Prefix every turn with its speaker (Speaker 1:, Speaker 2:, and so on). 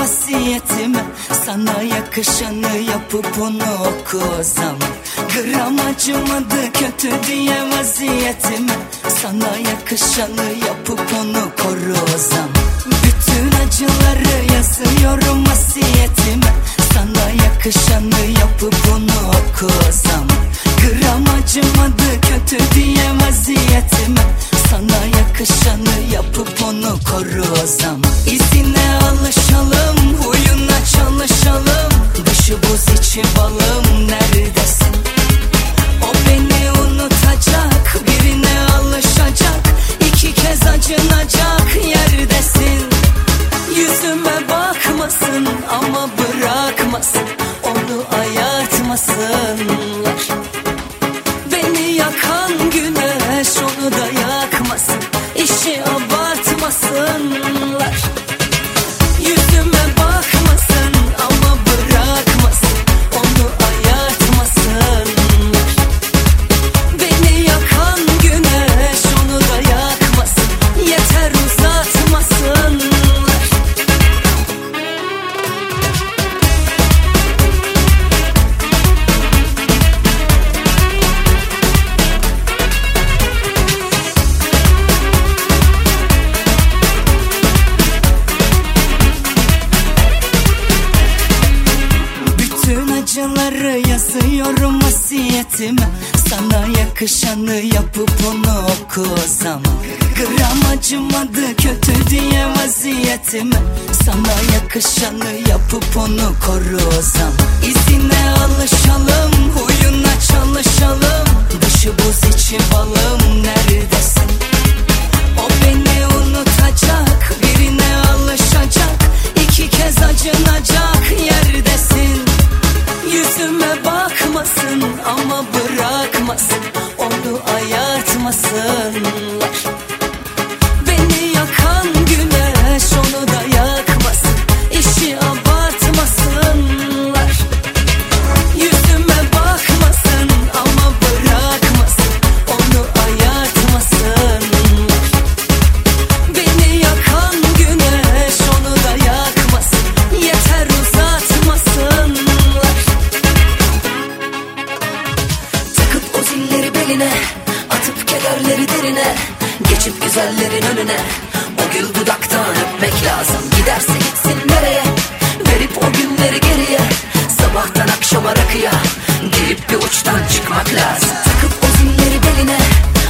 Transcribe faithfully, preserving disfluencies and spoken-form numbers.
Speaker 1: vasiyetime, sana yakışanı yapıp onu oku o zaman. Gram acımadı kötü diye vaziyetime, sana yakışanı yapıp onu koru o zaman. Bütün acıları yazıyorum vasiyetime, sana yakışanı yapıp onu oku o zaman. Gram acımadı kötü diye vaziyetime, sana yakışanı yapıp onu koru o zaman. İzine alışalım, huyuna çalışalım, dışı buz içi balım neredesin? O beni unutacak, birine alışacak, iki kez acınacak yerdesin. Yüzüme bakmasın ama bırakmasın, onu ayartmasınlar. Beni yakan güneş onu da yakmasın, işi abartmasınlar. Yüzüme bakmasın ama bırakmasın, onu ayartmasınlar. Beni yakan güneş onu da yakmasın, yeter uzatmasınlar. Acıları yazıyorum vasiyetime, sana yakışanı yapıp onu oku o zaman. Gram acımadı kötü diye vaziyetime, sana yakışanı yapıp onu koru o zaman. İzine alışalım, huyuna çalışalım, dışı buz içi balım neredesin? O beni unutacak, birine alışacak, iki kez acınacak yerdesin. Yüzüme bakmasın ama bırakmasın, onu ayartmasınlar. Beni yakan güneş onu da yakmasın, işi abartmasınlar. Yüzüme bakmasın ama bırakmasın, onu ayartmasınlar. Beni yakan güneş onu da yakmasın, yeter uzatmasınlar. Zilleri beline, atıp kederleri derine, geçip güzellerin önüne, o gül dudaktan öpmek lazım. Giderse gitsin nereye, verip o günleri geriye, sabahtan akşama rakıya girip bir uçtan çıkmak lazım. Takıp o zilleri beline,